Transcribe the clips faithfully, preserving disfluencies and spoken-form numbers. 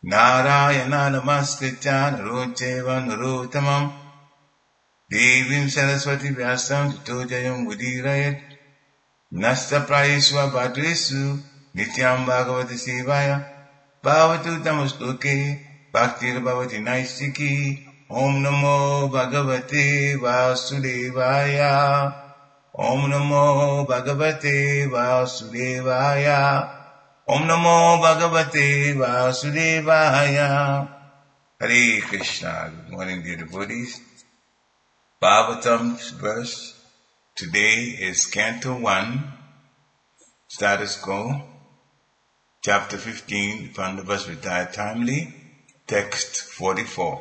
Narayana namaskritya narocheva narottamam Devim Saraswati Vyasam Tito Jayam Udirayat Nasta Prayeswa Bhadresu Nityam Bhagavati Sevaya Bhavatu Tamasloke Bhaktir Bhavati Naistiki Om Namo Bhagavate Vasudevaya Om Namo Bhagavate Vasudevaya Om Namo Bhagavate Vasudevaya. Hare Krishna. Good morning, dear devotees. Bhagavatam's verse today is Canto one, status quo, chapter fifteen, if one of us retire timely, text forty-four.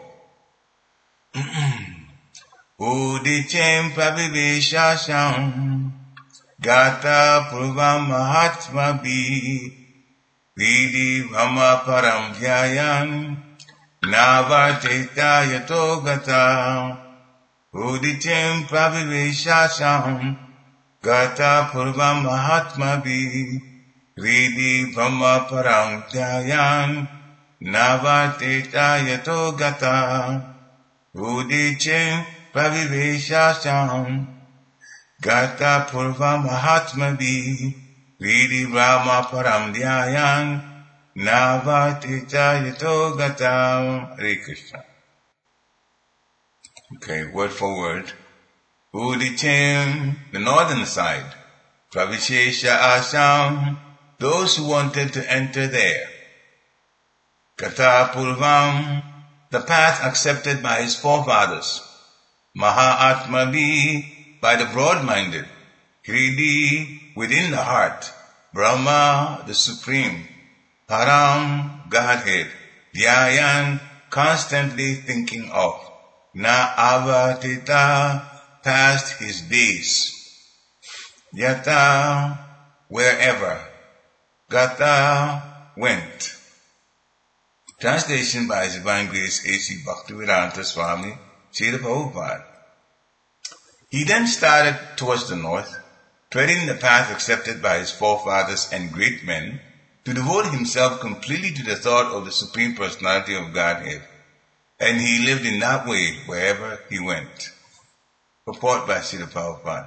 Udichem praviveshasham gata purvam mahatma bi vidi vama param dhyayan navarteta yato gata Udichem praviveshasham gata purvam mahatma bi vidi vama param dhyayan navarteta yato gata Udichem praviveshasham gata purvam mahatma bi vidi vama param dhyayan navarteta yato gata. Hare Krishna. Okay, word for word. Udichem, the northern side. Pravishesha Asham, those who wanted to enter there. Gata Purvam, the path accepted by his forefathers. Mahatmabi, by the broad-minded. Hridi, within the heart. Brahma, the supreme. Param, Godhead. Dhyayan, constantly thinking of. Na avatita, past his days. Yata, wherever. Gata, went. Translation by His Divine Grace A C Bhaktivedanta Swami, Srila Prabhupada. He then started towards the north, treading the path accepted by his forefathers and great men, to devote himself completely to the thought of the Supreme Personality of Godhead. And he lived in that way wherever he went. Purport by Srila Prabhupada.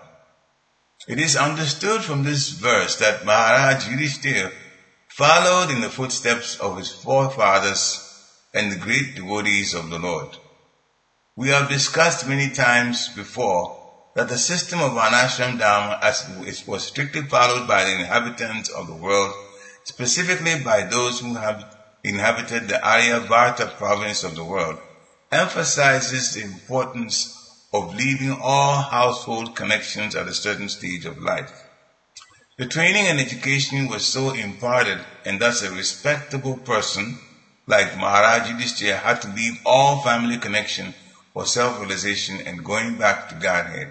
It is understood from this verse that Maharaj Yudhishthira followed in the footsteps of his forefathers and the great devotees of the Lord. We have discussed many times before that the system of Varnashram Dharma as it was strictly followed by the inhabitants of the world, specifically by those who have inhabited the Aryavarta province of the world, emphasizes the importance of leaving all household connections at a certain stage of life. The training and education was so imparted, and thus a respectable person like Maharaj Yudhishthira had to leave all family connection for self-realization and going back to Godhead.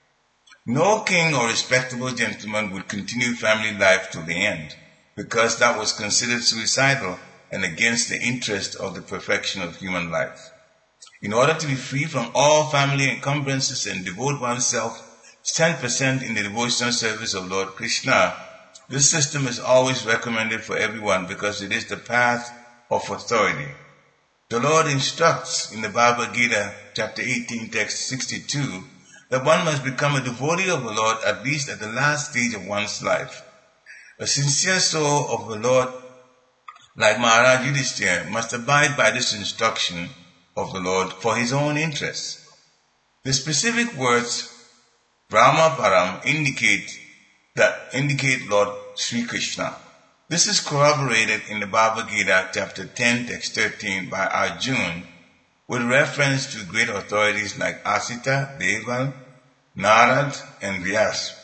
No king or respectable gentleman would continue family life to the end, because that was considered suicidal and against the interest of the perfection of human life. In order to be free from all family encumbrances and devote oneself ten percent in the devotional service of Lord Krishna, this system is always recommended for everyone because it is the path of authority. The Lord instructs in the Bhagavad Gita, chapter eighteen, text sixty-two, that one must become a devotee of the Lord at least at the last stage of one's life. A sincere soul of the Lord, like Maharaj Yudhishthira, must abide by this instruction of the Lord for his own interests. The specific words Brahma Param indicate that indicate Lord Sri Krishna. This is corroborated in the Bhagavad Gita, chapter ten, text thirteen, by Arjuna, with reference to great authorities like Asita, Deval, Narad, and Vyas.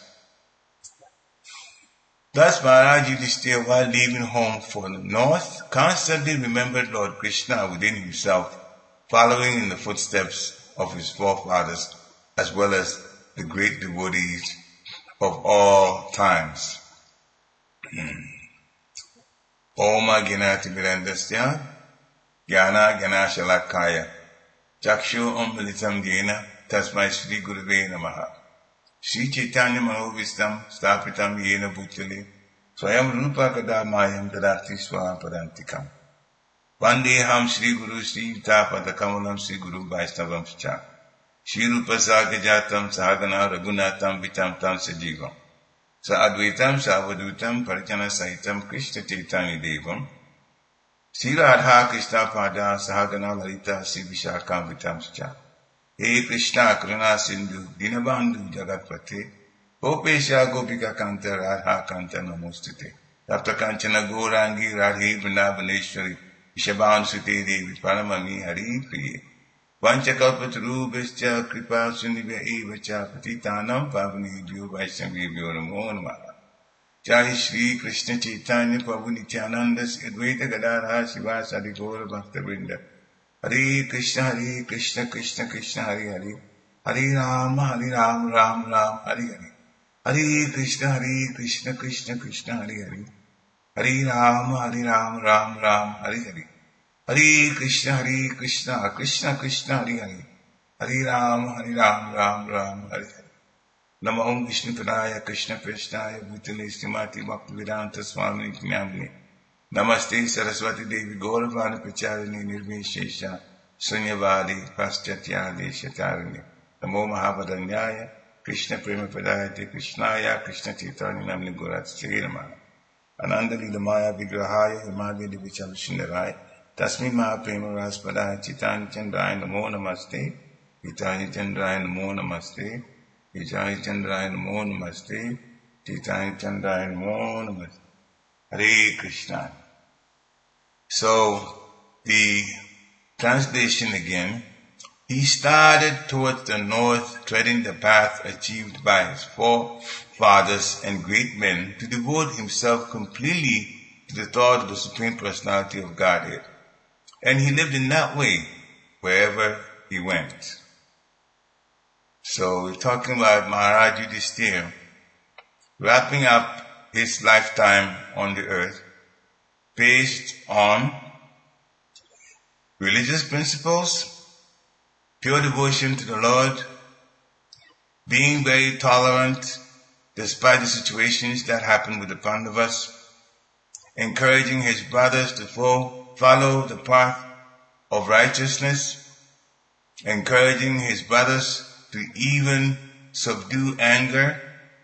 Thus Maharaj Yudhishthira, while leaving home for the north, constantly remembered Lord Krishna within himself, following in the footsteps of his forefathers, as well as the great devotees of all times. Oma Gnati Virandasya Jnana Jnana Shalakaya Chakshu Ummalitam Jena Tasmai Sri Guruve Namaha Sri Chaitanya Manovistam Stapitam Yena Bhutale Swayam Rupa Kada Mayam Dadati Swapadantikam. Vandeham Shri Guru Shri Tapada Kamalam Shri Guru Vaishnavam Cha Shri Rupa Sagajatam Sahagana Raghunatam Vitam Tam Sajivam Sa Advaitam Savadutam Parajana Sahitam Krishna Chaitanya Devam Sri Radha Krishna Pada Sahagana Lalita Sri Vishakam Vitam Cha He Krishna Karuna Sindhu Dinabandhu Jagatpate Gopesha Gopika Kanta Radha Kanta Namostite Tapta Kanchana Gourangi Radhe Vrindavaneshwari Ishaban Sute Devi Paramami Hari Priye Vanchakalpatarubhascha Kripa Sundibhya Evacha Patitanam Pavanebhyo Vaishnavebhyo Namo Namaha Jai Shri Krishna Chaitanya Prabhu Nityananda Advaita Gadadhara Srivasadi Gaura Bhakta-vrinda Hare Krishna Hare Krishna Krishna Krishna Hare Hare Hare Rama Hare Rama Rama Rama Hare Hare Hare Krishna Hare Krishna Krishna Krishna Hare Hare Hare Rama Hare Rama Rama Rama Hare Hare Hare Krishna Hare Krishna Krishna Krishna Hare Hare Hare Rama Hare Rama Rama Rama Hare Hare Nama Om Vishnu Padaya Krishna Prashnaya Bhutale Srimati Bhaktivedanta Swami Nityanamne Namaste Saraswati Devi Gauravani Pracharini Nirvishesha Sunyavadi Paschatya Deshatarani Namo Mahabharanyaya Krishna Prema Padayate Krishnaya Krishna Chaitanya Namni Gurat Sri Namaha Ananda Lilamaya Vigrahaya Himadya Divichal Sundaraya Tasmi Mahaprema Raspadaya Chaitanya Chandraya Namo Namaste Chaitanya Chandraya Namo Namaste Chaitanya Chandraya Namo Namaste Chaitanya Chandraya Namo Namaste Hare Krishna. So, the translation again. He started towards the north, treading the path achieved by his forefathers and great men to devote himself completely to the thought of the Supreme Personality of Godhead. And he lived in that way wherever he went. So we're talking about Maharaj Yudhisthira wrapping up his lifetime on the earth based on religious principles, pure devotion to the Lord, being very tolerant despite the situations that happened with the Pandavas, encouraging his brothers to follow the path of righteousness, encouraging his brothers to even subdue anger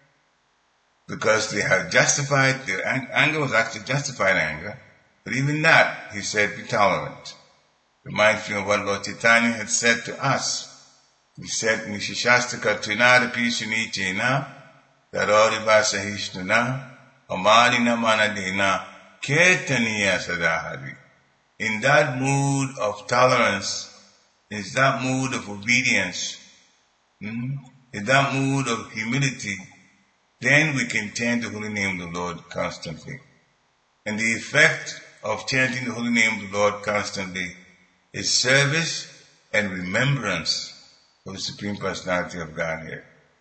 because they had justified, their anger was actually justified anger, but even that, he said, be tolerant. Reminds me of what Lord Chaitanya had said to us. He said, Nishishastika Trinada Pisunichena, Daroriva Sahishnuna, Amarina Manadena, Ketaniya Sadahari. In that mood of tolerance, in that mood of obedience, in that mood of humility, then we can chant the holy name of the Lord constantly. And the effect of chanting the holy name of the Lord constantly is service and remembrance of the Supreme Personality of Godhead.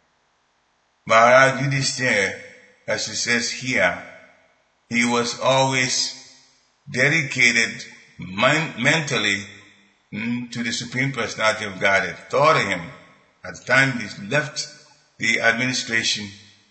Maharaj Yudhisthira, as it says here, he was always dedicated mind, mentally mm, to the Supreme Personality of Godhead. Thought of him at the time he left the administration,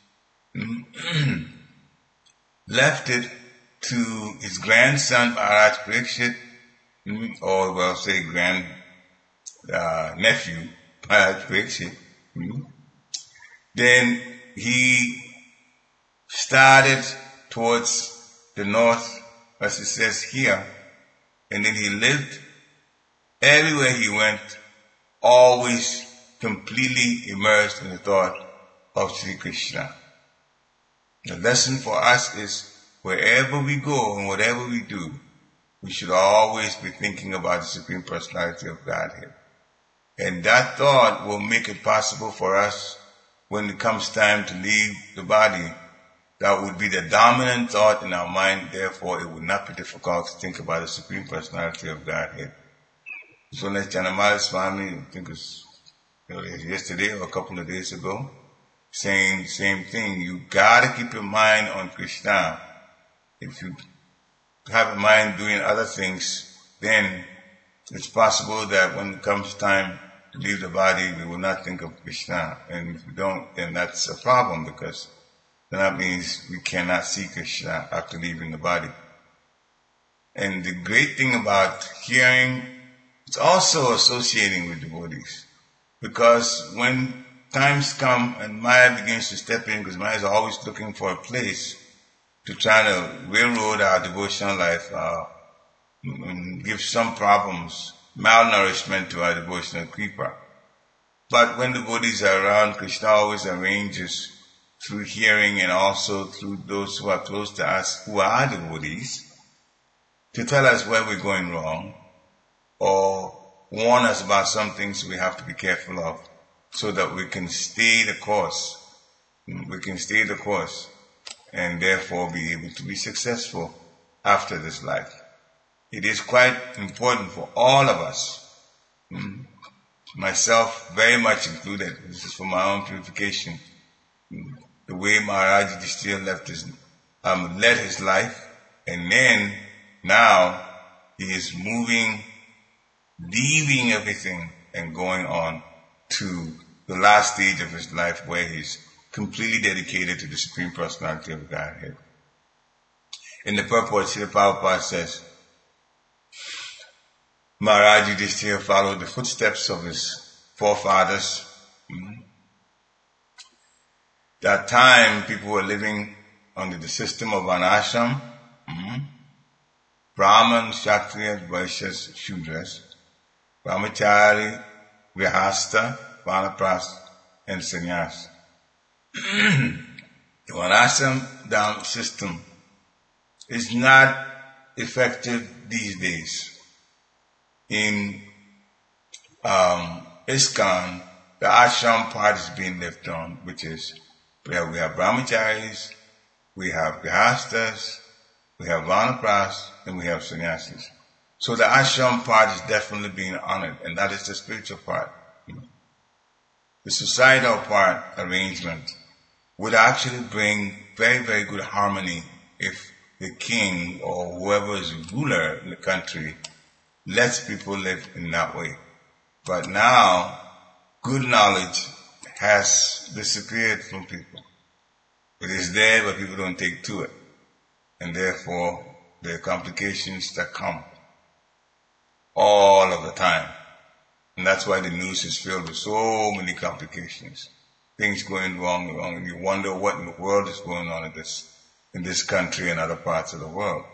mm, left it to his grandson Maharaj Parikshit, mm, or well say grand uh, nephew Maharaj Parikshit. Mm. Then he started towards the north, as it says here, and then he lived everywhere he went, always completely immersed in the thought of Sri Krishna. The lesson for us is wherever we go and whatever we do, we should always be thinking about the Supreme Personality of Godhead. And that thought will make it possible for us when it comes time to leave the body. That would be the dominant thought in our mind, therefore it would not be difficult to think about the Supreme Personality of Godhead. So like Janamala Swami, I think it was yesterday or a couple of days ago, saying the same thing. You gotta keep your mind on Krishna. If you have a mind doing other things, then it's possible that when it comes time to leave the body, we will not think of Krishna. And if we don't, then that's a problem, because then that means we cannot see Krishna after leaving the body. And the great thing about hearing, it's also associating with devotees. Because when times come and Maya begins to step in, because Maya is always looking for a place to try to railroad our devotional life, uh, and give some problems, malnourishment to our devotional creeper. But when devotees are around, Krishna always arranges through hearing and also through those who are close to us, who are devotees, to tell us where we're going wrong or warn us about some things we have to be careful of so that we can stay the course. We can stay the course and therefore be able to be successful after this life. It is quite important for all of us, myself very much included. This is for my own purification. The way Maharaj Yudhishthira left his, um, led his life, and then now he is moving, leaving everything and going on to the last stage of his life where he's completely dedicated to the Supreme Personality of Godhead. In the purport, Srila Prabhupada says, Maharaj Yudhishthira followed the footsteps of his forefathers. Mm-hmm. That time, people were living under the system of an ashram. Mm-hmm. Brahmans, Kshatriyas, Vaishyas, Shudras, Brahmachari, Grihastha, Vanaprastha, and Sannyas. The Varnashram down system is not effective these days. In um, ISKCON, the ashram part is being left on, which is where we have brahmacharis, we have grihasthas, we have vanaprasthas, and we have sannyasis. So the ashram part is definitely being honored, and that is the spiritual part. The societal part arrangement would actually bring very, very good harmony if the king or whoever is ruler in the country lets people live in that way. But now, good knowledge has disappeared from people. It is there, but people don't take to it. And therefore, there are complications that come all of the time. And that's why the news is filled with so many complications. Things going wrong, wrong, and you wonder what in the world is going on in this, in this country and other parts of the world.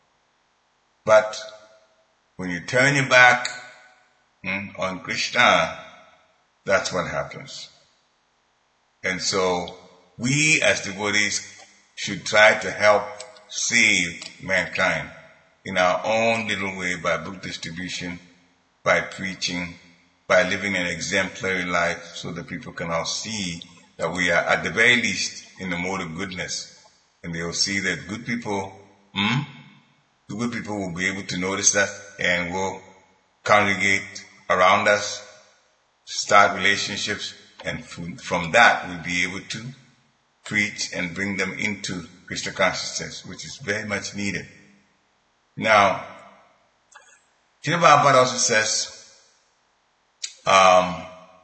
But when you turn your back hmm, on Krishna, that's what happens. And so we as devotees should try to help save mankind in our own little way by book distribution, by preaching, by living an exemplary life so that people can all see that we are at the very least in the mode of goodness. And they will see that good people, hmm, the good people will be able to notice that and will congregate around us, start relationships, and from that we'll be able to preach and bring them into Krishna consciousness, which is very much needed. Now, Srila Prabhupada also says, um,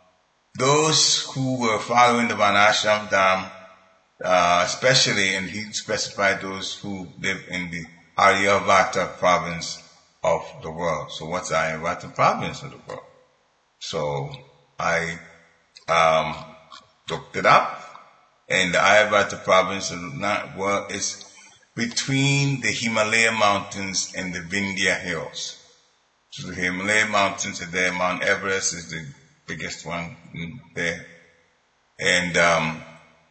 those who were following the Varnashram Dham, uh, especially, and he specified those who live in the Aryavata province of the world. So what's Aryavata province of the world? So I um, looked it up, and the Aryavata province of the world is between the Himalaya mountains and the Vindhya hills. So the Himalaya mountains are there. Mount Everest is the biggest one there. And um,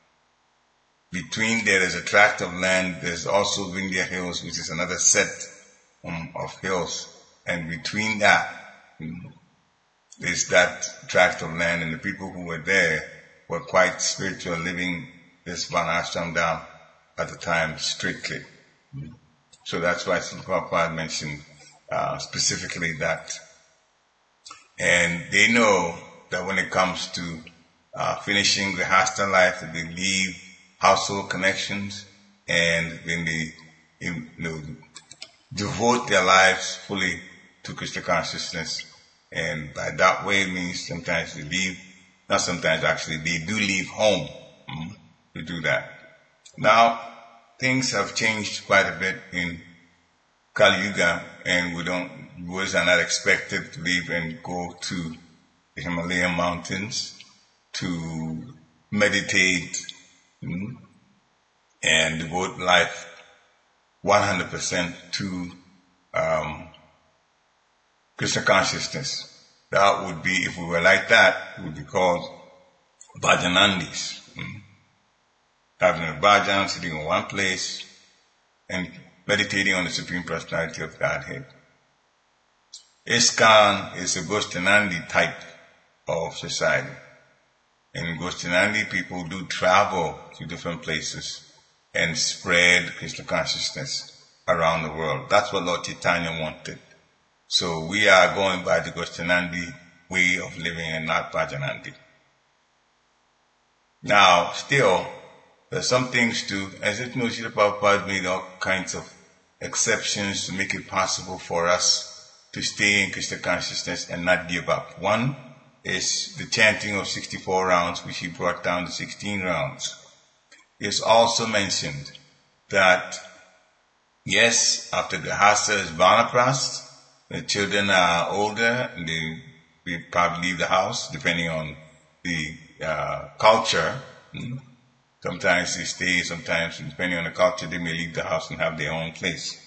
between there is a tract of land. There's also Vindhya Hills, which is another set um, of hills. And between that um, is that tract of land. And the people who were there were quite spiritual, living this Varnashram Dham at the time strictly. So that's why Srila Prabhupada mentioned Uh, specifically that. And they know that when it comes to uh, finishing the Grihastha life, that they leave household connections and when they you know, devote their lives fully to Krishna consciousness. And by that way it means sometimes they leave, not sometimes actually, they do leave home mm, to do that. Now, things have changed quite a bit in Kali Yuga, and we don't, boys are not expected to leave and go to the Himalayan mountains to meditate mm, and devote life one hundred percent to um, Krishna consciousness. That would be, if we were like that, it would be called Bhajanandis. Mm. Having a bhajan, sitting in one place and meditating on the Supreme Personality of Godhead. ISKCON is a Gostinandi type of society. And Gostinandi people do travel to different places and spread Krishna consciousness around the world. That's what Lord Chaitanya wanted. So we are going by the Gostinandi way of living and not Bhajanandi. Now, still, there's some things too, as it knows, Srila Prabhupada made all kinds of exceptions to make it possible for us to stay in Krishna consciousness and not give up. One is the chanting of sixty-four rounds, which he brought down to sixteen rounds. It's also mentioned that, yes, after the Grihastha is Vanaprast, the children are older, and they, they probably leave the house, depending on the uh, culture. Mm. Sometimes they stay, sometimes, depending on the culture, they may leave the house and have their own place.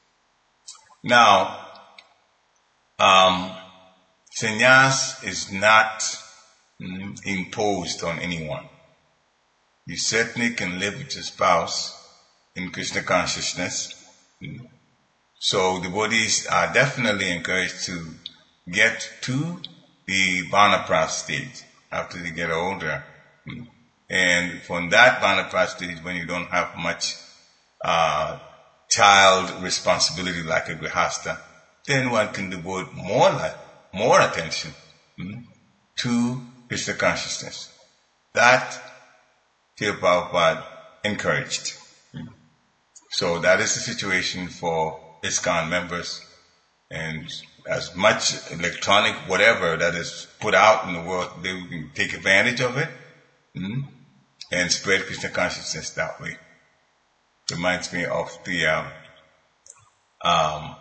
Now, um, sannyas is not mm, imposed on anyone. You certainly can live with your spouse in Krishna consciousness. Mm. So devotees are definitely encouraged to get to the Vanaprast stage after they get older. Mm. And from that Vanaprast stage, when you don't have much uh, child responsibility like a Grihastha, then one can devote more life, more attention mm, to Krishna consciousness. That Srila Prabhupada encouraged. Mm. So that is the situation for ISKCON members. And as much electronic whatever that is put out in the world, they can take advantage of it. Mm, and spread Krishna consciousness that way. Reminds me of the um, um,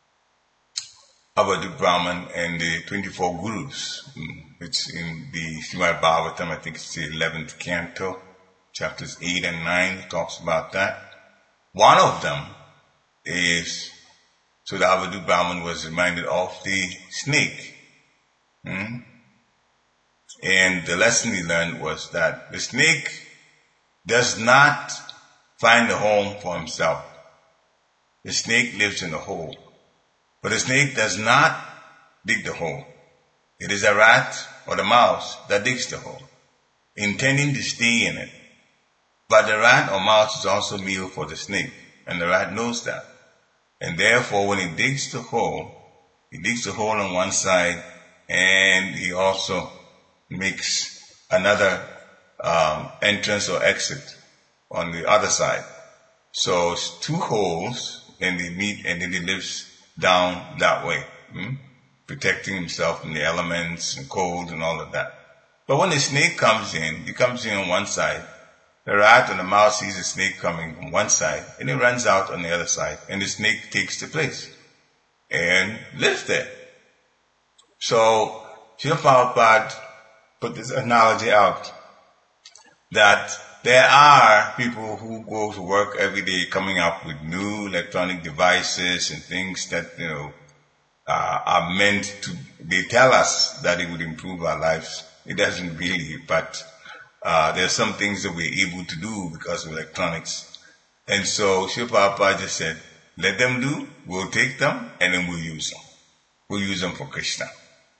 Avadut Brahman and the twenty-four Gurus. It's in the Srimad Bhagavatam, I think it's the eleventh canto, chapters eight and nine, it talks about that. One of them is, so the Avadut Brahman was reminded of the snake. Hmm? And the lesson he learned was that the snake does not find a home for himself. The snake lives in a hole. But the snake does not dig the hole. It is a rat or the mouse that digs the hole, intending to stay in it. But the rat or mouse is also meal for the snake, and the rat knows that. And therefore, when he digs the hole, he digs the hole on one side, and he also makes another um, entrance or exit on the other side. So it's two holes, and they meet, and then he lives down that way, hmm? protecting himself from the elements and cold and all of that. But when the snake comes in, he comes in on one side. The rat and the mouse sees the snake coming from one side, and it runs out on the other side, and the snake takes the place and lives there. So Srila Prabhupada put this analogy out that there are people who go to work every day coming up with new electronic devices and things that, you know, uh, are meant to, they tell us that it would improve our lives. It doesn't really, but uh, there are some things that we're able to do because of electronics. And so Srila Prabhupada just said, let them do, we'll take them, and then we'll use them. We'll use them for Krishna.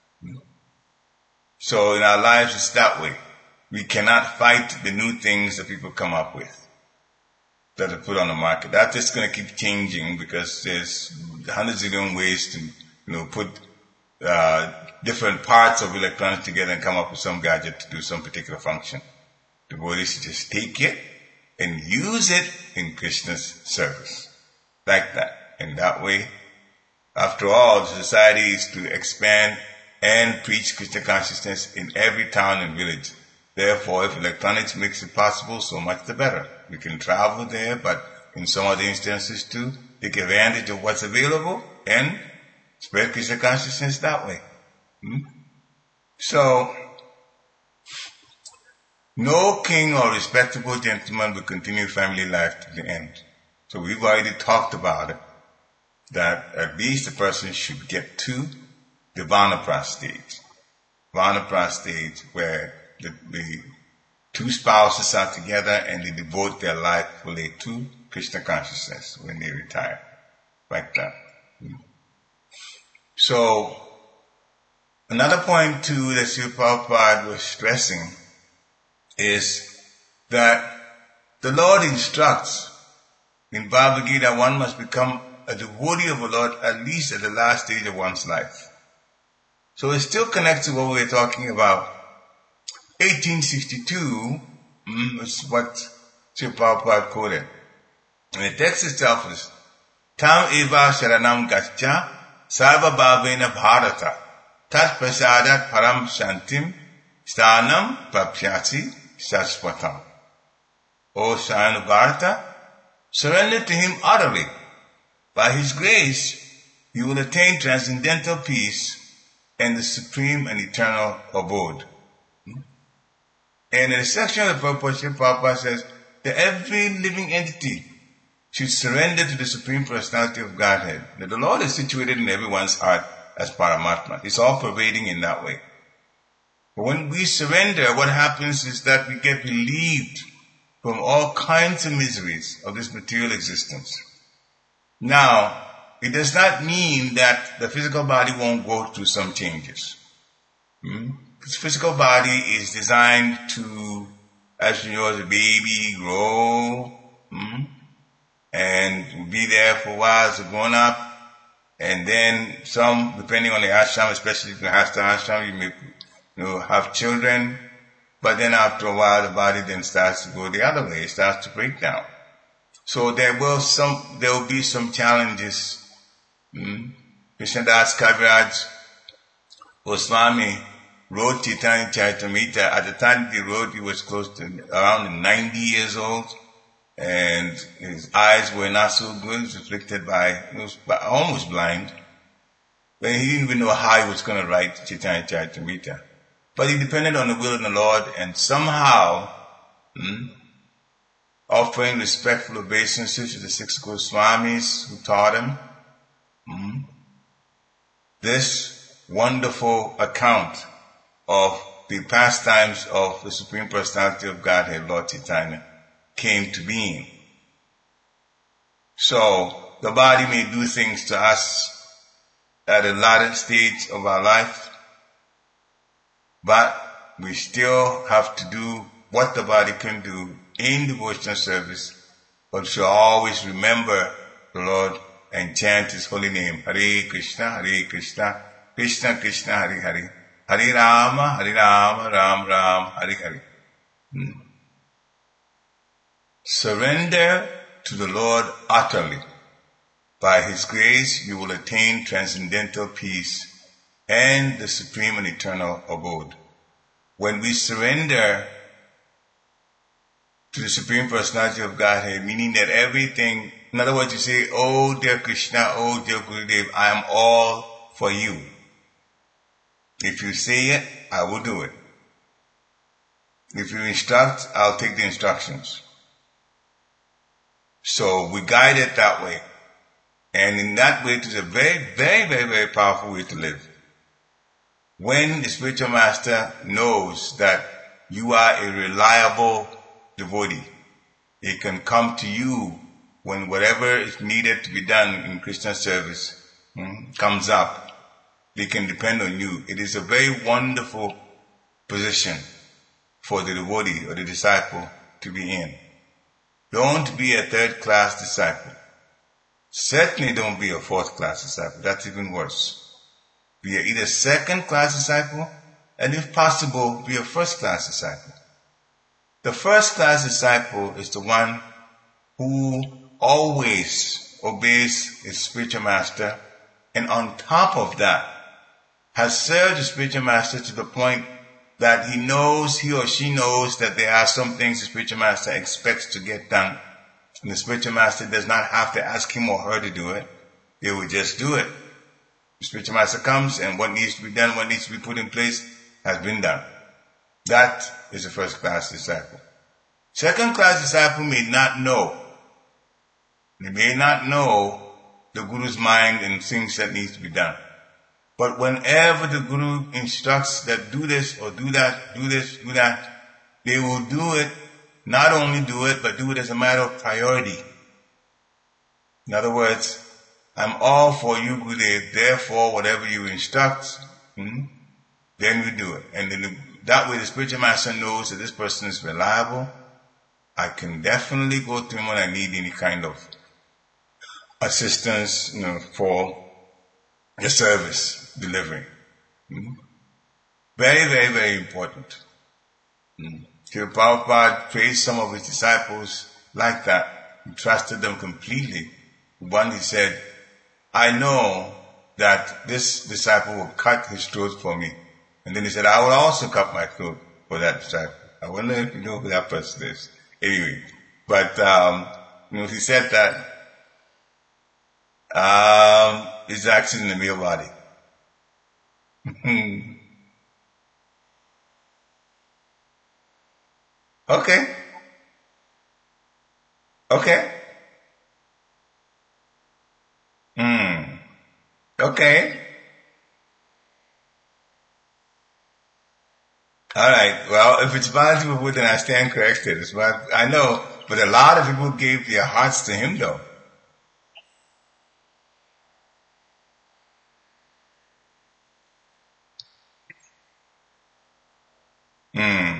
So in our lives, it's that way. We cannot fight the new things that people come up with that are put on the market. That's just going to keep changing because there's hundreds of different ways to, you know, put uh, different parts of electronics together and come up with some gadget to do some particular function. The Buddha is to just take it and use it in Krishna's service. Like that. And that way, after all, the society is to expand and preach Krishna consciousness in every town and village. Therefore, if electronics makes it possible, so much the better. We can travel there, but in some other instances too, take advantage of what's available and spread Krishna consciousness that way. Hmm? So, no king or respectable gentleman will continue family life to the end. So we've already talked about it, that at least a person should get to the Vanaprastha stage. Vanaprastha stage where the, the two spouses are together and they devote their life fully to Krishna consciousness when they retire. Like that. So, another point too that Srila Prabhupada was stressing is that the Lord instructs in Bhagavad Gita one must become a devotee of the Lord at least at the last stage of one's life. So it still connects to what we were talking about. eighteen sixty-two mm, is what Srila Prabhupada quoted. And the text itself is Tam eva sharanam gaccha sarva bhavena bharata tat prasadat param shantim sthanam prapyasi sashvatam. O son of Bharata, surrender to him utterly. By his grace, you will attain transcendental peace and the supreme and eternal abode. And in a section of the Prabhupada, Prabhupada says that every living entity should surrender to the Supreme Personality of Godhead. That the Lord is situated in everyone's heart as Paramatma. It's all pervading in that way. But when we surrender, what happens is that we get relieved from all kinds of miseries of this material existence. Now, it does not mean that the physical body won't go through some changes. Hmm? This physical body is designed to, as you know, as a baby, grow, hmm? and be there for a while as a grown-up. And then some, depending on the ashram, especially if you have the ashram, you may you know, have children. But then after a while, the body then starts to go the other way. It starts to break down. So there will some, there will be some challenges. Hmm? Krishnadas Kaviraj Goswami wrote Chaitanya Charitamrita. At the time he wrote, he was close to around ninety years old, and his eyes were not so good. He was afflicted by, he was almost blind. But he didn't even know how he was going to write Chaitanya Charitamrita. But he depended on the will of the Lord, and somehow, hmm, offering respectful obeisances to the six Goswamis who taught him, hmm, this wonderful account of the pastimes of the Supreme Personality of Godhead, Lord Chaitanya, came to being. So, the body may do things to us at a later stage of our life, but we still have to do what the body can do in devotional service, but we should always remember the Lord and chant His holy name. Hare Krishna, Hare Krishna, Krishna Krishna, Hare Hare, Hare Rama, Hare Rama, Ram Ram, Hare Hare. Hmm. Surrender to the Lord utterly. By His grace, you will attain transcendental peace and the supreme and eternal abode. When we surrender to the Supreme Personality of Godhead, meaning that everything, in other words, you say, oh dear Krishna, oh dear Gurudev, I am all for you. If you say it, I will do it. If you instruct, I'll take the instructions. So we guide it that way. And in that way, it is a very, very, very, very powerful way to live. When the spiritual master knows that you are a reliable devotee, he can come to you when whatever is needed to be done in Krishna service hmm, comes up. They can depend on you. It is a very wonderful position for the devotee or the disciple to be in. Don't be a third-class disciple. Certainly don't be a fourth-class disciple. That's even worse. Be a either second-class disciple, and if possible, be a first-class disciple. The first-class disciple is the one who always obeys his spiritual master, and on top of that, has served the spiritual master to the point that he knows, he or she knows that there are some things the spiritual master expects to get done. And the spiritual master does not have to ask him or her to do it. They will just do it. The spiritual master comes and what needs to be done, what needs to be put in place has been done. That is a first class disciple. Second class disciple may not know. They may not know the Guru's mind and things that needs to be done. But whenever the Guru instructs that do this or do that, do this, do that, they will do it, not only do it, but do it as a matter of priority. In other words, I'm all for you, Gurudev, therefore whatever you instruct, hmm, then we do it. And then the, that way the spiritual master knows that this person is reliable. I can definitely go to him when I need any kind of assistance, you know, for the service delivery. Hmm? Very, very, very important. Hmm. Srila Prabhupada praised some of his disciples like that. He trusted them completely. One, he said, I know that this disciple will cut his throat for me. And then he said, I will also cut my throat for that disciple. I wonder if you know who that person is. Anyway, but um, you know, he said that um, it's actually in the male body. Okay. Okay. Hmm. Okay. All right. Well, if it's Balaji Prabhu, then I stand corrected. It's about, I know, but a lot of people gave their hearts to him, though. Hmm.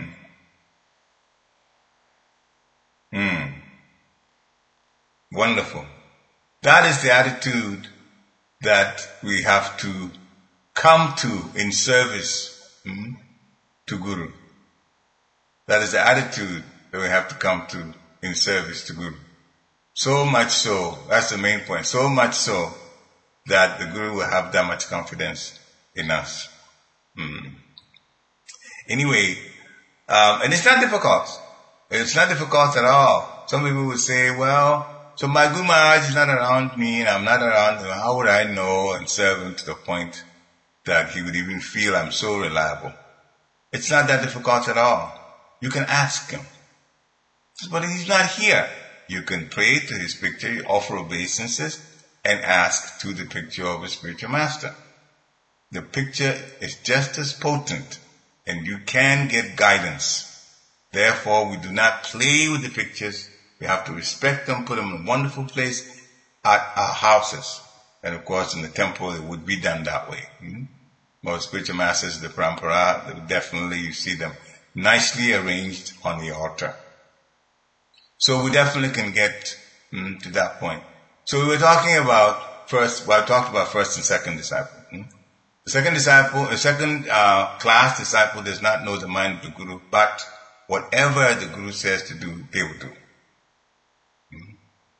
Hmm. Wonderful. That is the attitude that we have to come to in service hmm, to Guru. That is the attitude that we have to come to in service to Guru. So much so, that's the main point, so much so that the Guru will have that much confidence in us. Hmm. Anyway, um, and it's not difficult. It's not difficult at all. Some people would say, well, so my Guru Maharaj is not around me and I'm not around him. How would I know and serve him to the point that he would even feel I'm so reliable? It's not that difficult at all. You can ask him. But he's not here. You can pray to his picture, you offer obeisances, and ask to the picture of a spiritual master. The picture is just as potent, and you can get guidance. Therefore, we do not play with the pictures. We have to respect them, put them in a wonderful place at our houses. And of course, in the temple, it would be done that way. Hmm? Most spiritual masters, the Parampara, definitely you see them nicely arranged on the altar. So we definitely can get hmm, to that point. So we were talking about first, well, I talked about first and second disciple. Hmm? The second disciple, the second uh, class disciple does not know the mind of the Guru, but whatever the Guru says to do, they will do. Hmm?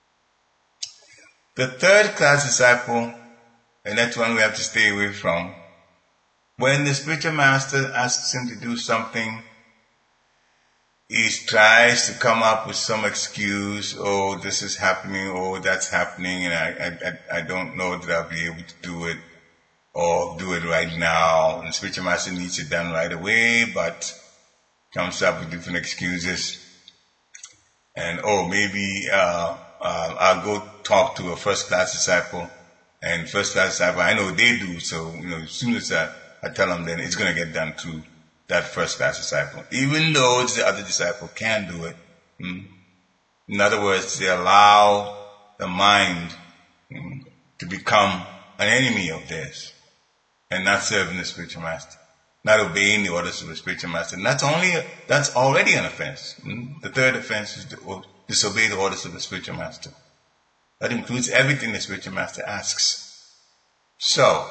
The third class disciple, and that's one we have to stay away from, when the spiritual master asks him to do something, he tries to come up with some excuse, oh, this is happening, oh, that's happening, and I, I, I don't know that I'll be able to do it, or do it right now. And the spiritual master needs it done right away, but comes up with different excuses. And, oh, maybe uh, uh, I'll go talk to a first-class disciple, and first-class disciple, I know they do, so, you know, as soon as I, I tell them, then it's going to get done through that first-class disciple, even though the other disciple can do it. Hmm? In other words, they allow the mind hmm, to become an enemy of theirs and not serving the spiritual master, not obeying the orders of the spiritual master. And that's only that's already an offense. Hmm? The third offense is to disobey the orders of the spiritual master. That includes everything the spiritual master asks. So,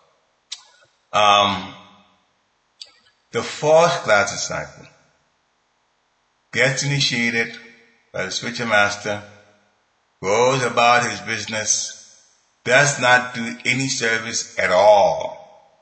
um, the fourth class disciple gets initiated by the spiritual master, goes about his business, does not do any service at all,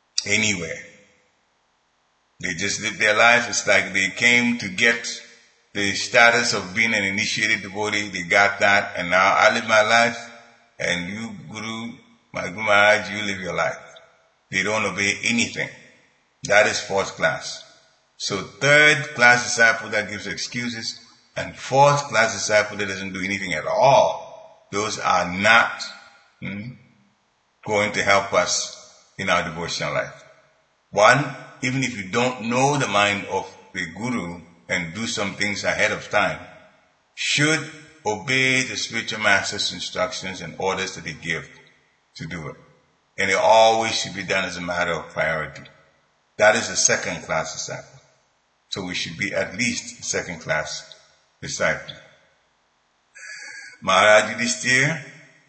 anywhere. They just live their life. It's like they came to get the status of being an initiated devotee. They got that, and now I live my life, and you, Guru, my Guru Maharaj, you live your life. They don't obey anything. That is fourth class. So third class disciple that gives excuses, and fourth class disciple that doesn't do anything at all. Those are not hmm, going to help us in our devotional life. One, even if you don't know the mind of the Guru and do some things ahead of time, should obey the spiritual master's instructions and orders that they give to do it. And it always should be done as a matter of priority. That is a second class disciple. So we should be at least a second class disciple. Maharaj Yudhishthira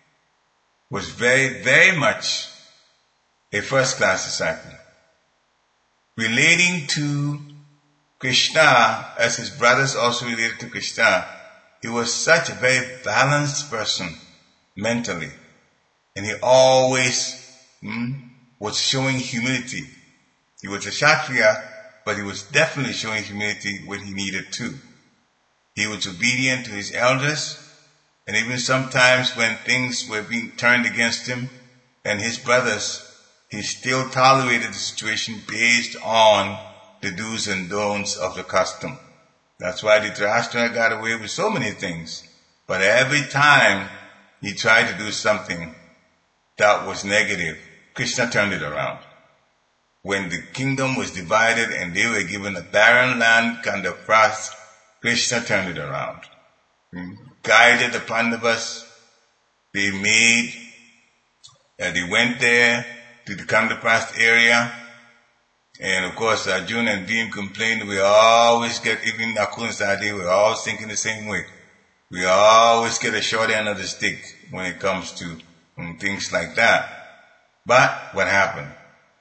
was very, very much a first class disciple. Relating to Krishna, as his brothers also related to Krishna, he was such a very balanced person mentally. And he always hmm, was showing humility. He was a Kshatriya, but he was definitely showing humility when he needed to. He was obedient to his elders, and even sometimes when things were being turned against him and his brothers, he still tolerated the situation based on the do's and don'ts of the custom. That's why Dhritarashtra got away with so many things. But every time he tried to do something that was negative, Krishna turned it around. When the kingdom was divided and they were given a barren land, Kandapras, Krishna turned it around. Hmm. Guided the Pandavas. They made, uh, they went there to the Kandapras area. And of course, Arjuna and Bhim complained, we always get, even Nakul and Sahadeva, we're always thinking the same way. We always get a short end of the stick when it comes to um, things like that. But what happened?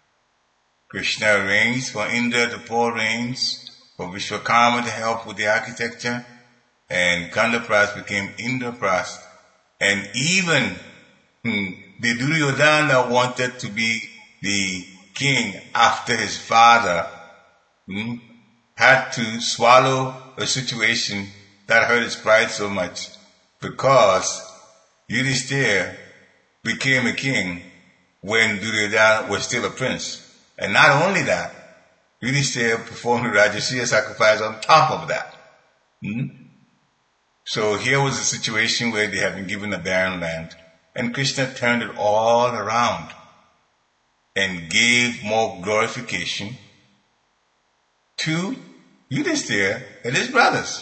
Krishna arranged for Indra to pour rains, for Vishwakarma to help with the architecture, and Kandapras became Indrapras. And even hmm, the Duryodhana wanted to be the king after his father, hmm, had to swallow a situation that hurt his pride so much, because Yudhishthira became a king when Duryodhana was still a prince. And not only that, Yudhishthira performed the Rajasuya sacrifice on top of that. Hmm? So here was a situation where they had been given a barren land, and Krishna turned it all around and gave more glorification to Yudhishthira and his brothers.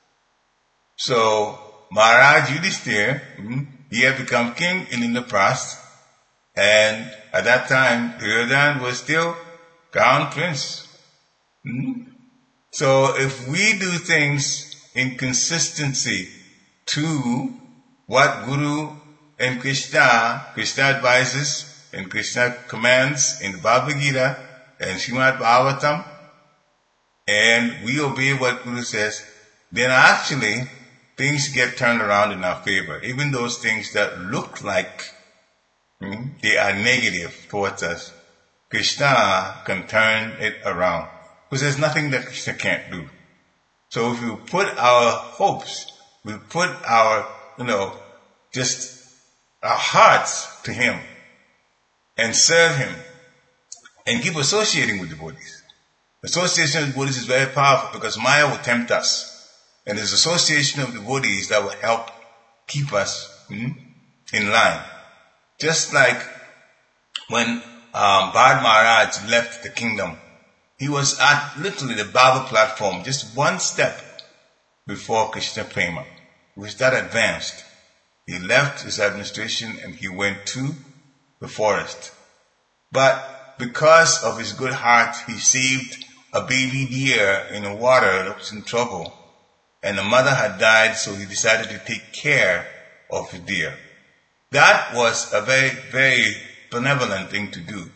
So Maharaj Yudhishthira, hmm, he had become king in Indraprastha, and at that time Duryodhana was still crown prince. Hmm? So if we do things in consistency to what Guru and Krishna, Krishna advises and Krishna commands in the Bhagavad Gita and Srimad Bhagavatam, and we obey what Guru says, then actually things get turned around in our favor. Even those things that look like hmm, they are negative towards us, Krishna can turn it around. Because there's nothing that Krishna can't do. So if we put our hopes, we put our, you know, just our hearts to Him and serve Him and keep associating with devotees. Association with devotees is very powerful because Maya will tempt us. And there's association of devotees that will help keep us hmm, in line. Just like when um, Bharat Maharaj left the kingdom, he was at literally the Baba platform, just one step before Krishna Prema. He was that advanced. He left his administration and he went to the forest. But because of his good heart, he saved a baby deer in the water that was in trouble. And the mother had died, so he decided to take care of the deer. That was a very, very benevolent thing to do.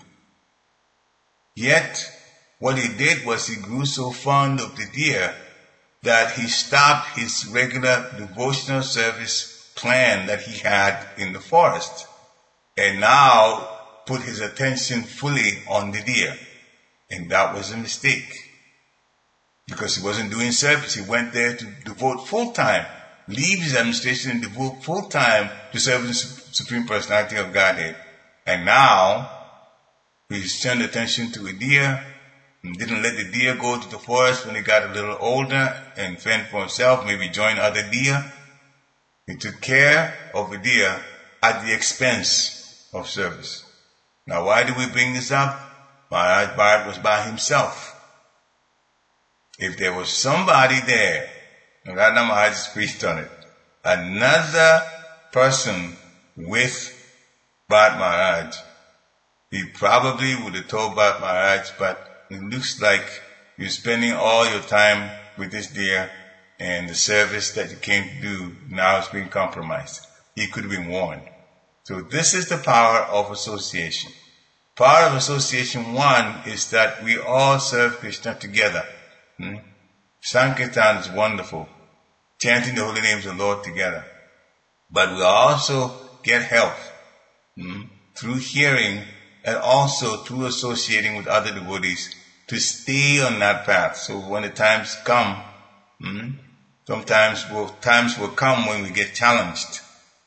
Yet, what he did was he grew so fond of the deer that he stopped his regular devotional service plan that he had in the forest and now put his attention fully on the deer. And that was a mistake. because he wasn't doing service. He went there to devote full time, leave his administration and devote full time to serving the Supreme Personality of Godhead. And now, he's turned attention to a deer, and didn't let the deer go to the forest when he got a little older and fend for himself, maybe join other deer. He took care of the deer at the expense of service. Now, why do we bring this up? Maharaj Bharat was by himself. If there was somebody there, and Radha Maharaj has preached on it, another person with Bharat Maharaj, he probably would have told Bharat Maharaj, but it looks like you're spending all your time with this deer, and the service that you came to do now is being compromised. He could have been warned. So this is the power of association. Power of association one is that we all serve Krishna together. Hmm? Sankirtan is wonderful, chanting the holy names of the Lord together. But we also get help hmm, through hearing and also through associating with other devotees to stay on that path. So when the times come, hmm, sometimes will, times will come when we get challenged.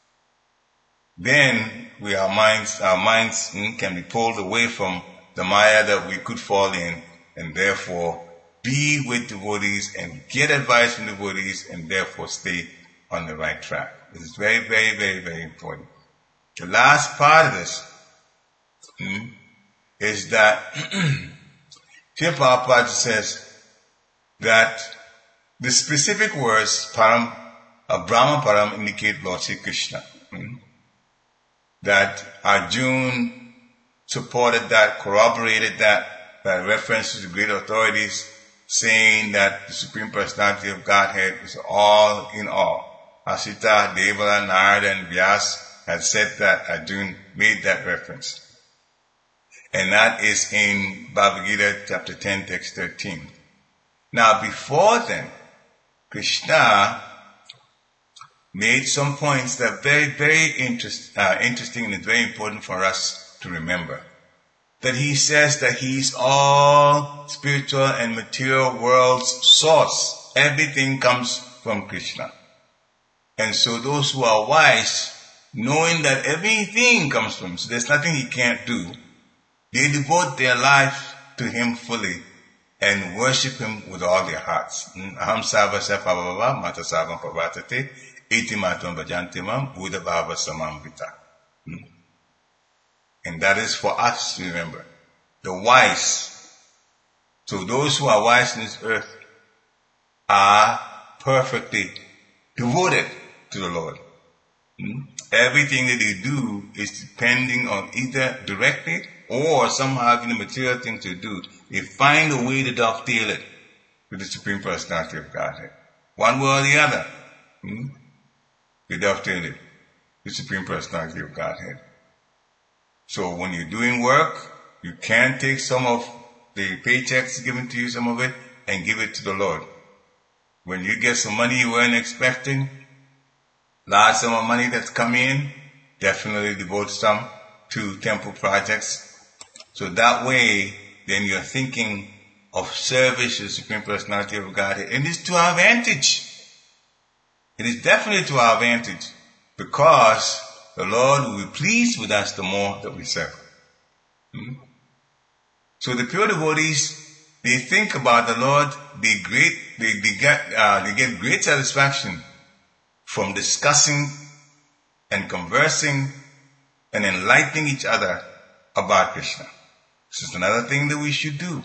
Then we, our minds, our minds hmm, can be pulled away from the Maya that we could fall in, and therefore be with devotees and get advice from devotees, and therefore stay on the right track. This is very, very, very, very important. The last part of this hmm, is that Srila Prabhupada says that the specific words Param, uh, Brahma Param indicate Lord Sri Krishna. Hmm, that Arjuna supported that, corroborated that, by reference to the great authorities, saying that the Supreme Personality of Godhead is all in all. Asita, Devala, Narada, and Vyas had said that. Arjuna made that reference. And that is in Bhagavad Gita chapter ten, text thirteen. Now before then, Krishna made some points that are very, very interest, uh, interesting, and it's very important for us to remember. That he says that he's all spiritual and material world's source. Everything comes from Krishna. And so those who are wise, knowing that everything comes from him, so there's nothing he can't do, they devote their life to him fully and worship him with all their hearts. Aham sarvasya pavava mata sarvam pavatate iti matam bhajantimam buddha bhava samamvita. And that is for us to remember. The wise. So those who are wise in this earth are perfectly devoted to the Lord. Hmm? Everything that they do is depending on either directly or somehow having a material thing to do. They find a way to dovetail it with the Supreme Personality of Godhead. One way or the other. Hmm? They dovetail it with the Supreme Personality of Godhead. So when you're doing work, you can take some of the paychecks given to you, some of it, and give it to the Lord. When you get some money you weren't expecting, large sum of money that's come in, definitely devote some to temple projects. So that way, then you're thinking of service to the Supreme Personality of Godhead. And it's to our advantage. It is definitely to our advantage, because the Lord will be pleased with us the more that we serve. Hmm? So the pure devotees, they think about the Lord, they great, they, they get, uh, they get great satisfaction from discussing and conversing and enlightening each other about Krishna. This is another thing that we should do.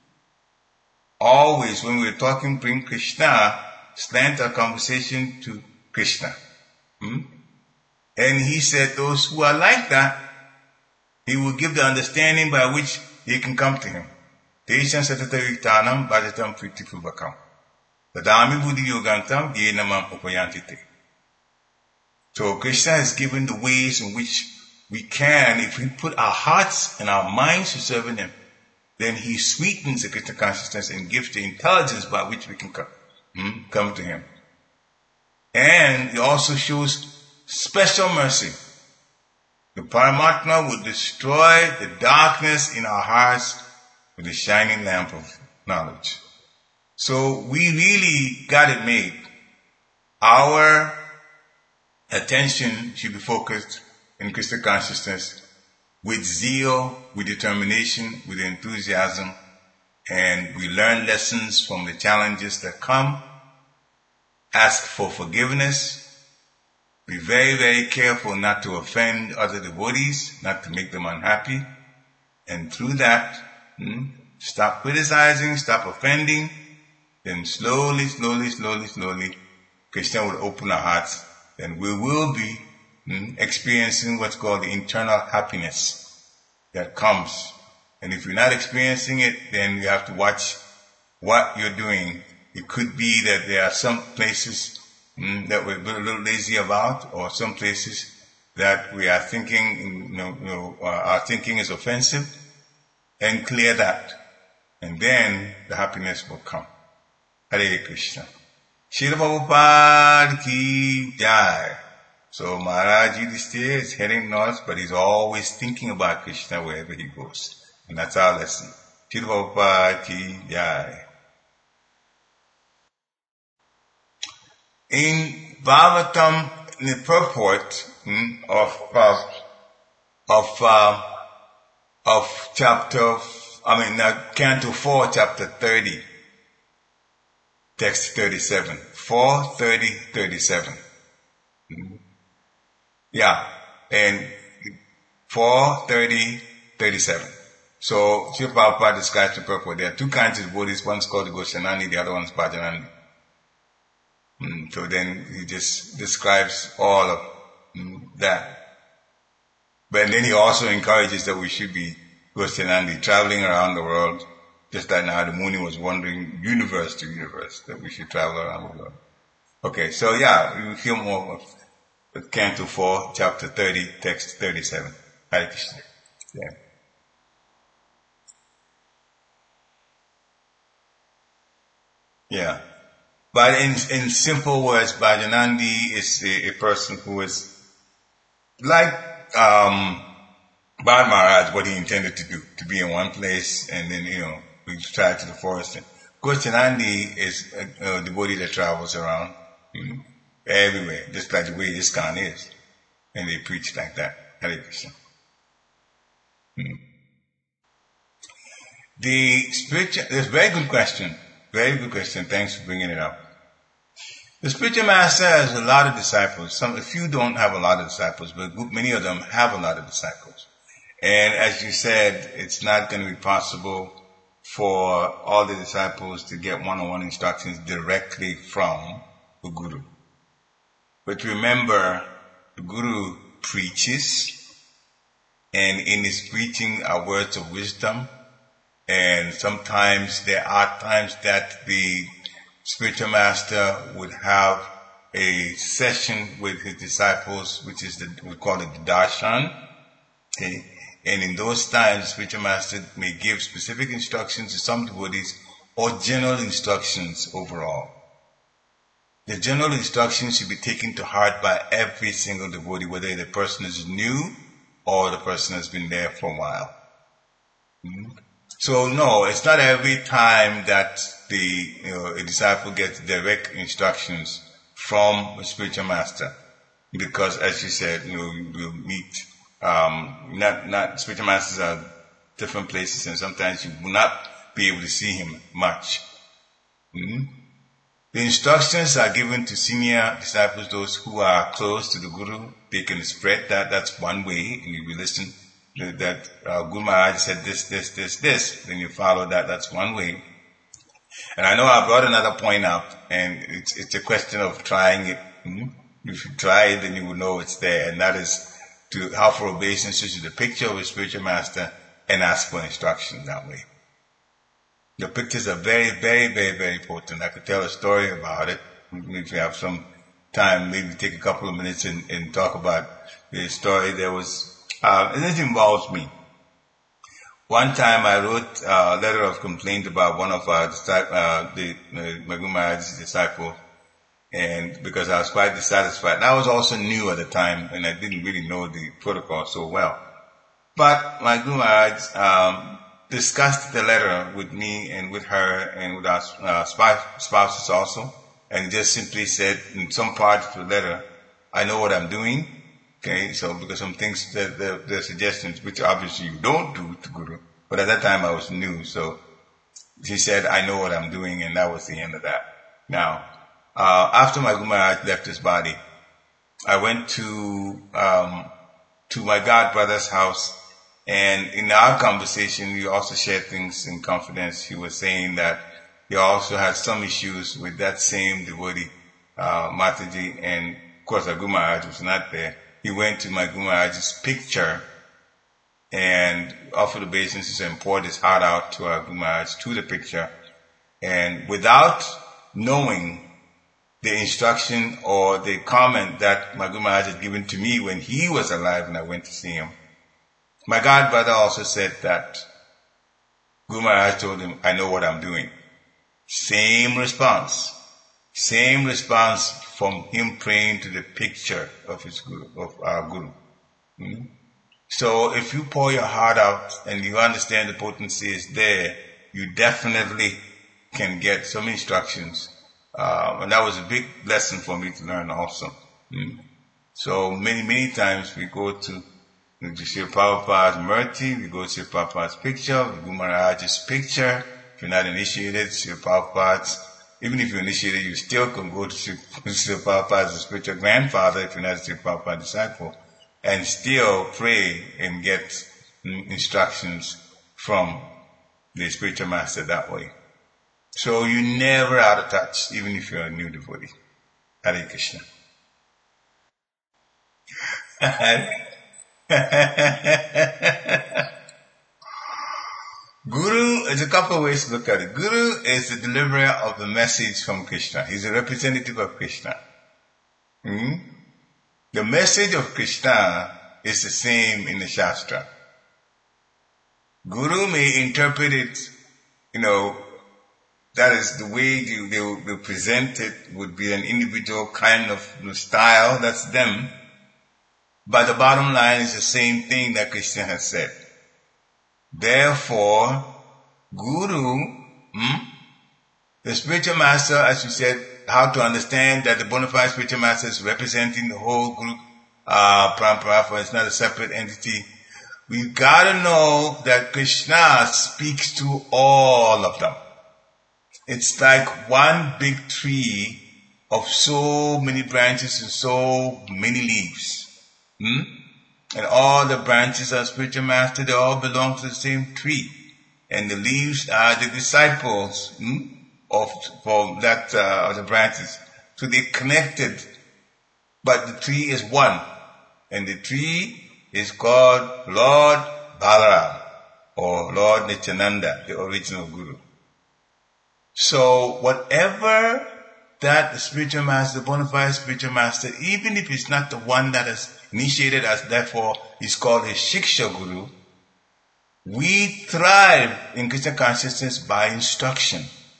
Always when we're talking, bring Krishna, slant our conversation to Krishna. Hmm? And he said those who are like that, he will give the understanding by which they can come to him. Teshan satataviktanam bhajatam pritipubakam. Tadami buddhi yogantam yenamam upayantite. So Krishna has given the ways in which we can, if we put our hearts and our minds to serving him, then he sweetens the Krishna consciousness and gives the intelligence by which we can come, hmm, come to him. And he also shows special mercy. The Paramatma will destroy the darkness in our hearts with the shining lamp of knowledge. So we really got it made. Our attention should be focused in Krishna consciousness with zeal, with determination, with enthusiasm, and we learn lessons from the challenges that come. Ask for forgiveness. Be very, very careful not to offend other devotees, not to make them unhappy. And through that, hmm, stop criticizing, stop offending. Then slowly, slowly, slowly, slowly, Krishna will open our hearts. Then we will be hmm, experiencing what's called the internal happiness that comes. And if you're not experiencing it, then you have to watch what you're doing. It could be that there are some places mm, that we're a little lazy about, or some places that we are thinking, you know, you know uh, our thinking is offensive, and clear that. And then the happiness will come. Hare Krishna. Srila Prabhupada ki jai. So Maharaj Yudhishthira is heading north, but he's always thinking about Krishna wherever he goes. And that's our lesson. Srila Prabhupada ki jai. In Bhagavatam, in the purport hmm, of uh, of uh, of chapter, I mean, uh, Canto four, chapter thirty, text thirty-seven, four thirty thirty-seven. Hmm. Yeah, and four thirty thirty-seven. So Srila Prabhupada describes the purport. There are two kinds of devotees. One's called the Goshanani, the other one's Bhajanani. Mm, so then he just describes all of mm, that. But then he also encourages that we should be Goshanandi, traveling around the world, just like now the Muni was wandering universe to universe, that we should travel around the world. Okay, so yeah, we will hear more of Canto four, chapter thirty, text thirty-seven. Hare Krishna. Yeah. Yeah. But in in simple words, Bhajanandi is a, a person who is like um, Bhad Maharaj, what he intended to do, to be in one place and then, you know, we travel to the forest. And Goshanandi is a, a devotee that travels around, you know, everywhere, just like the way ISKCON is. And they preach like that. Hare Krishna. Hmm. The spiritual, that's a very good question. Very good question. Thanks for bringing it up. The spiritual master has a lot of disciples. Some, a few don't have a lot of disciples, but many of them have a lot of disciples. And as you said, it's not going to be possible for all the disciples to get one-on-one instructions directly from the Guru. But remember, the Guru preaches, and in his preaching are words of wisdom. And sometimes there are times that the spiritual master would have a session with his disciples, which is the, we call it the darshan. Okay? And in those times, the spiritual master may give specific instructions to some devotees or general instructions overall. The general instructions should be taken to heart by every single devotee, whether the person is new or the person has been there for a while. Mm-hmm. So no, it's not every time that the you know, a disciple gets direct instructions from a spiritual master, because as you said, you know, we'll meet um, not not spiritual masters are different places, and sometimes you will not be able to see him much. Mm-hmm. The instructions are given to senior disciples, those who are close to the Guru. They can spread that. That's one way, and if you listen. That uh, Guru Maharaj said this, this, this, this, then you follow that. That's one way. And I know I brought another point up, and it's it's a question of trying it. Mm-hmm. If you try it, then you will know it's there. And that is to offer obeisance to the picture of a spiritual master and ask for instruction that way. The pictures are very, very, very, very important. I could tell a story about it. If we have some time, maybe take a couple of minutes and, and talk about the story. There was Uh, and this involves me. One time I wrote a letter of complaint about one of our uh, the uh, Guru Maharaj's disciples, and because I was quite dissatisfied. And I was also new at the time, and I didn't really know the protocol so well. But my Guru Maharaj um, discussed the letter with me and with her and with our uh, spouses also, and just simply said in some part of the letter, I know what I'm doing. Okay, so because some things, the, the, the suggestions, which obviously you don't do to Guru, but at that time I was new, so she said, I know what I'm doing, and that was the end of that. Now, uh, after my Guru Maharaj left his body, I went to, um, to my god brother's house, and in our conversation, we also shared things in confidence. He was saying that he also had some issues with that same devotee, uh, Mataji, and of course, our Guru Maharaj was not there. He went to my Guru Maharaj's picture and offered obeisance and poured his heart out to our Guru Maharaj to the picture. And without knowing the instruction or the comment that my Guru Maharaj had given to me when he was alive and I went to see him, my god brother also said that Guru Maharaj told him, I know what I'm doing. Same response. Same response from him praying to the picture of his guru, of our Guru. Mm-hmm. So if you pour your heart out and you understand the potency is there, you definitely can get some instructions. Uh, and that was a big lesson for me to learn also. Mm-hmm. So many, many times we go to to see Prabhupada's Murti, we go to see Prabhupada's picture, Guru Maharaj's picture. If you're not initiated, see Prabhupada's. Even if you're initiated, you still can go to see Prabhupada's spiritual grandfather if you're not a Sri Prabhupada disciple, and still pray and get instructions from the spiritual master that way. So you're never out of touch, even if you're a new devotee. Hare Krishna. Guru is a couple of ways to look at it. Guru is the deliverer of the message from Krishna. He's a representative of Krishna. Hmm? The message of Krishna is the same in the Shastra. Guru may interpret it, you know, that is the way they, they will, they present it would be an individual kind of style, that's them. But the bottom line is the same thing that Krishna has said. Therefore, Guru, hmm, the spiritual master, as you said, how to understand that the bona fide spiritual master is representing the whole group, uh, Parampara, for it's not a separate entity. We've got to know that Krishna speaks to all of them. It's like one big tree of so many branches and so many leaves. Hmm? And all the branches are spiritual master, they all belong to the same tree. And the leaves are the disciples hmm, of for that uh, of the branches. So they're connected, but the tree is one. And the tree is called Lord Balaram or Lord Nityananda, the original Guru. So whatever that the spiritual master, the bona fide spiritual master, even if it's not the one that is initiated as therefore is called a Shiksha Guru, we thrive in Krishna consciousness by instruction.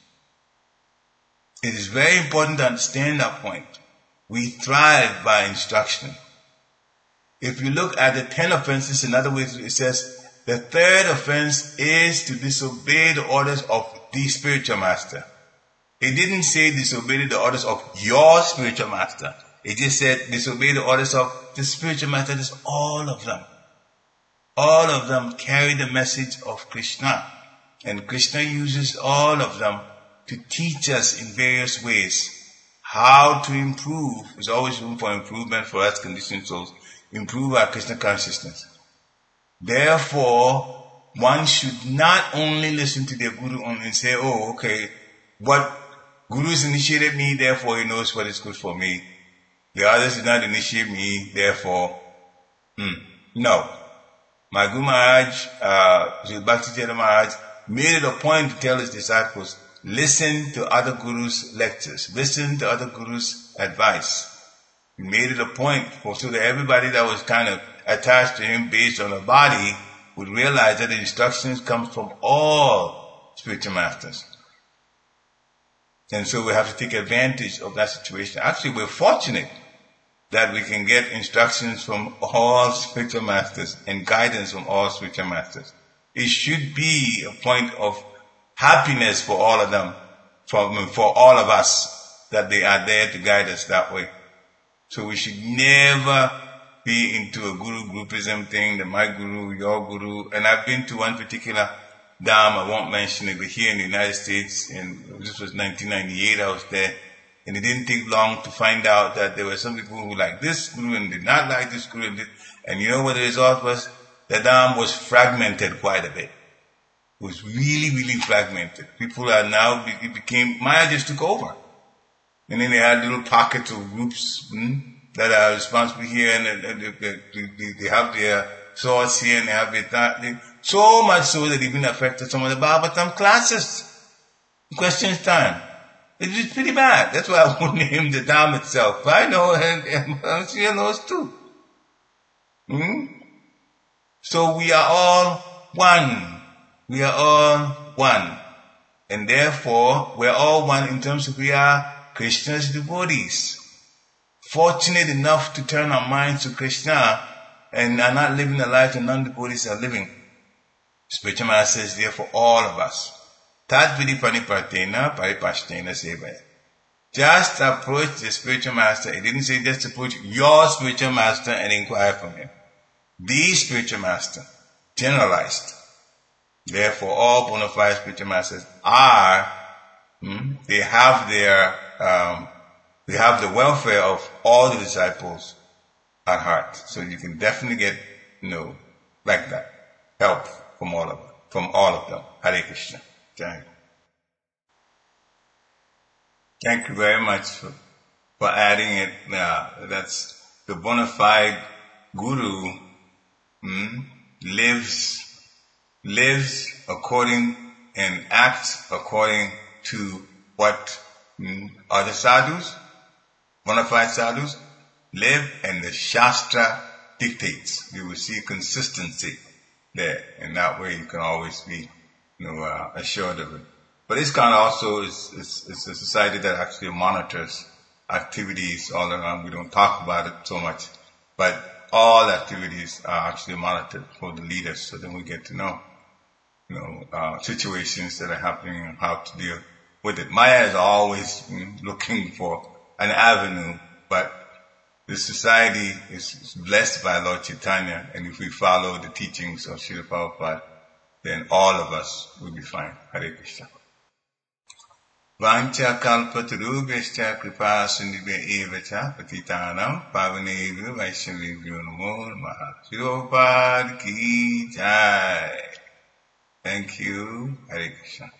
It is very important to understand that point. We thrive by instruction. If you look at the ten offenses, in other words, it says the third offense is to disobey the orders of the spiritual master. It didn't say disobey the orders of your spiritual master. It just said disobey the orders of the spiritual master. That's all of them. All of them carry the message of Krishna. And Krishna uses all of them to teach us in various ways how to improve. There's always room for improvement for us conditioned souls. Improve our Krishna consciousness. Therefore, one should not only listen to their Guru and say, oh, okay, what Guru's initiated me, therefore he knows what is good for me. The others did not initiate me, therefore, hmm, no. My Guru Maharaj, uh, Sri Bhakti Maharaj, made it a point to tell his disciples, listen to other Gurus' lectures, listen to other Gurus' advice. He made it a point for so that everybody that was kind of attached to him based on the body would realize that the instructions come from all spiritual masters. And so we have to take advantage of that situation. Actually, we're fortunate that we can get instructions from all spiritual masters and guidance from all spiritual masters. it should be a point of happiness for all of them, for, for all of us, that they are there to guide us that way. So we should never be into a guru groupism thing, the my guru, your guru. And I've been to one particular dam, I won't mention it, but here in the United States, and this was nineteen ninety-eight, I was there, and it didn't take long to find out that there were some people who liked this guru and did not like this guru. And, and you know what the result was? The dam was fragmented quite a bit. It was really, really fragmented. People are now, it became, Maya just took over. And then they had little pockets of groups hmm, that are responsible here, and, and they, they, they have their source here, and they have their, they, so much so that it even affected some of the Bhagavatam classes. Questions time. It was pretty bad. That's why I wouldn't name the dam itself. But I know, and, and she knows too. Hmm? So we are all one. We are all one. And therefore, we are all one in terms of we are Krishna's devotees. Fortunate enough to turn our minds to Krishna and are not living the life the non-devotees are living. Spiritual Master is there for all of us. Tat vidi panipartena paripashtena sevaya. Just approach the Spiritual Master. It didn't say just approach your Spiritual Master and inquire from him. The Spiritual Master, generalized. Therefore, all bona fide Spiritual Masters are, hmm, they have their, um, they have the welfare of all the disciples at heart. So you can definitely get, you know, like that, help from all of them, from all of them. Hare Krishna. Thank you. Thank you very much for, for adding it. Uh, that's the bona fide guru hmm, lives lives according and acts according to what hmm, other sadhus, bona fide sadhus, live, and the Shastra dictates. You will see consistency there, and that way you can always be, you know, uh, assured of it. But ISKCON also is, is, is a society that actually monitors activities all around. We don't talk about it so much, but all activities are actually monitored for the leaders, so then we get to know, you know, uh, situations that are happening and how to deal with it. Maya is always mm, looking for an avenue, but this society is blessed by Lord Chaitanya, and if we follow the teachings of Srila Prabhupada, then all of us will be fine. Hare Krishna. Vancha kalpatarubhascha kripa sindhubhya evacha patitanam pavanebhyo vaishnavebhyo namo namaha. Srila Prabhupada ki jai. Thank you. Hare Krishna.